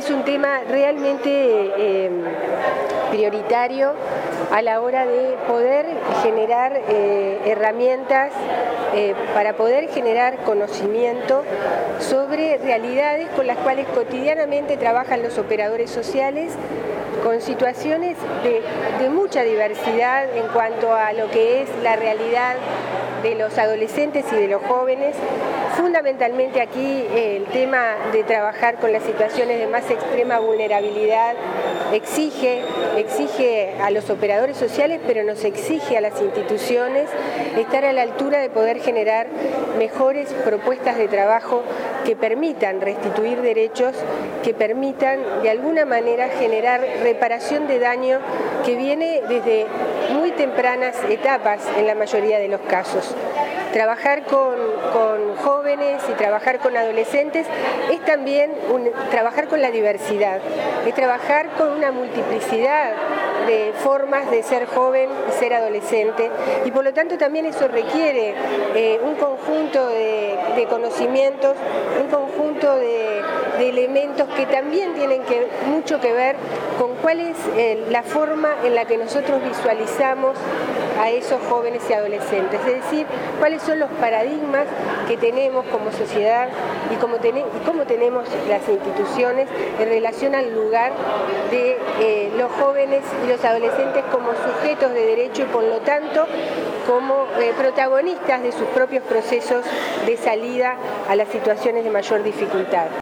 es un tema realmente prioritario a la hora de poder generar herramientas para poder generar conocimiento sobre realidades con las cuales cotidianamente trabajan los operadores sociales, con situaciones de mucha diversidad en cuanto a lo que es la realidad de los adolescentes y de los jóvenes. Fundamentalmente aquí el tema de trabajar con las situaciones de más extrema vulnerabilidad exige a los operadores sociales, pero nos exige a las instituciones estar a la altura de poder generar mejores propuestas de trabajo que permitan restituir derechos, que permitan de alguna manera generar reparación de daño que viene desde muy tempranas etapas en la mayoría de los casos. Trabajar con jóvenes y trabajar con adolescentes es también trabajar con la diversidad, es trabajar con una multiplicidad de formas de ser joven y ser adolescente, y por lo tanto también eso requiere un conjunto de conocimientos, un conjunto de elementos que también tienen mucho que ver con cuál es la forma en la que nosotros visualizamos a esos jóvenes y adolescentes, es decir, cuáles son los paradigmas que tenemos como sociedad y cómo tenemos las instituciones en relación al lugar de los jóvenes y los adolescentes como sujetos de derecho y por lo tanto como protagonistas de sus propios procesos de salida a las situaciones de mayor dificultad.